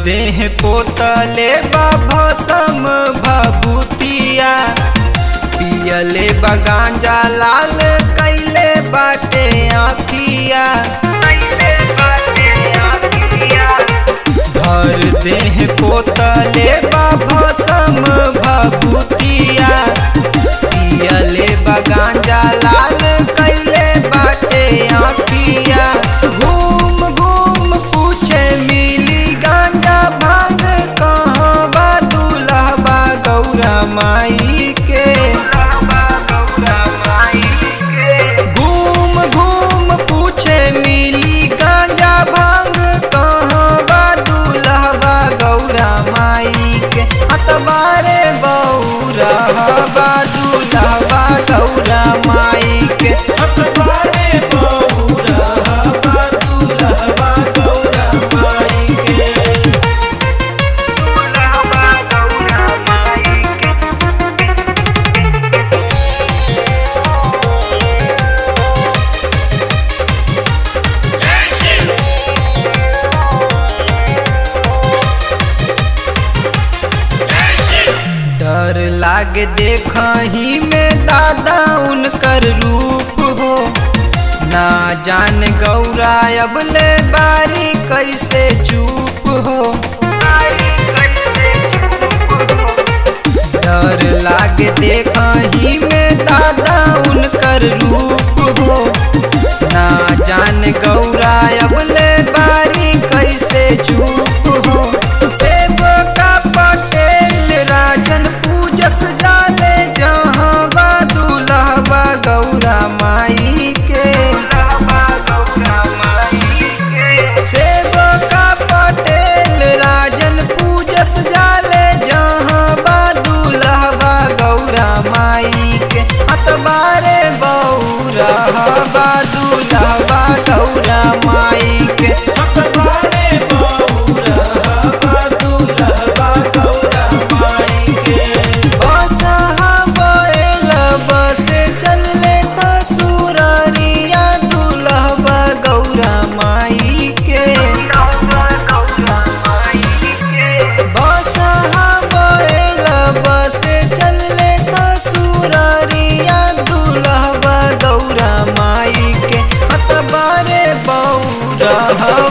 देह पोतले भसम भभूतिया पियले गांजा लाल कैले बाटे आँखिया भर देह पोतले भसम भभूतिया पियले गांजा लाल कैले बाटे आँखिया घूम घूम पूछे मिली गांजा भांग कहाँ बा दुल्हबा गौरा माई के घूम घूम पूछे मिली गांजा भांग कहाँ बा दुल्हबा गौरा माई के अतबारे बौरा बा दुल्हबा गौरा माई के अतबारे बौरा बा दुल्हबा गौरा माई के डर लागे देखही में दादा उनकर रूप हो ना जान गौरा अब ले बारी कैसे चूप हो डर लागे देखही में दादा उनकर रूप हो ना जान गौरा अब ले बारी कैसे चूप हो सेवका पटेल राजन पूजस जाले जहाँ बा दुल्हबा गौरा माई के सेवका पटेल राजन पूजस जाले जहाँ बा दुल्हबा गौरा माई के अतबारे बौरा बा दुल्हबा गौरा माई के अतबारे बौरा बा दुल्हबा गौरा माई के बसहा बैल बसे चलले ससुरारिया दुल्हबा गौरा माई के बसहा बैल बसे चलले ससुरारिया दुल्हबा गौरा माई के अतबारे बौरा